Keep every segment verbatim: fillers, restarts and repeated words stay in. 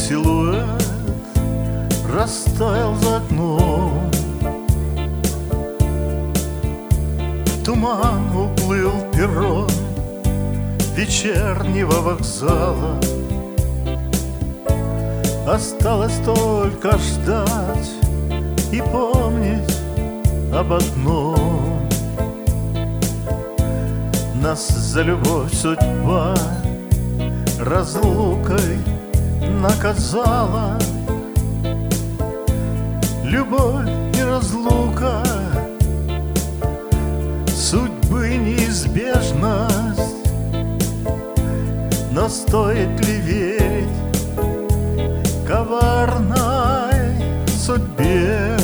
силуэт растаял за окном. В туман уплыл перрон вечернего вокзала. Осталось только ждать и помнить об одном: нас за любовь судьба разлукой наказала. Любовь и разлука судьбы неизбежность, но стоит ли верить коварной судьбе,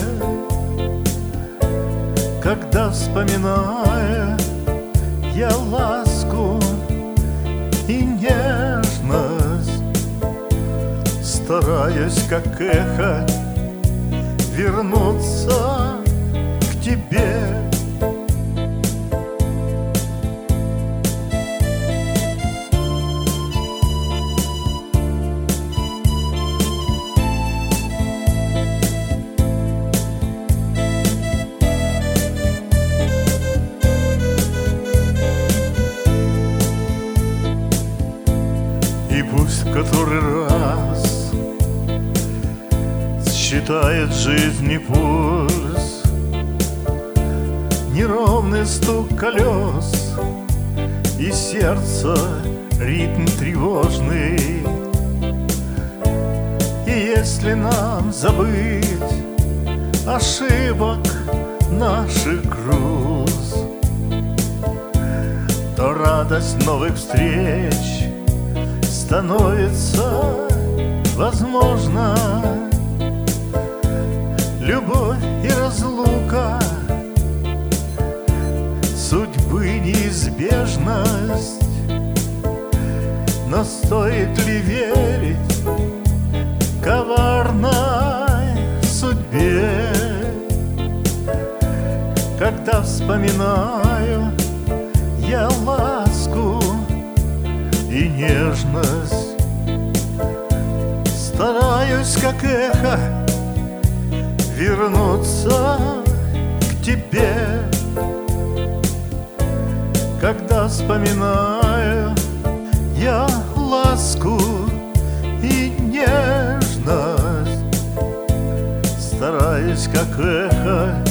когда, вспоминая я ласку и нежность, стараюсь, как эхо, вернуться к тебе. И пусть в который раз считает жизни пульс, неровный стук колес и сердца ритм тревожный. И если нам забыть ошибок наших груз, то радость новых встреч становится возможна. Любовь и разлука судьбы неизбежность, но стоит ли верить коварной судьбе, когда вспоминаю я ласку и нежность, стараюсь, как эхо, вернуться к тебе, когда вспоминаю я ласку и нежность, стараюсь, как эхо,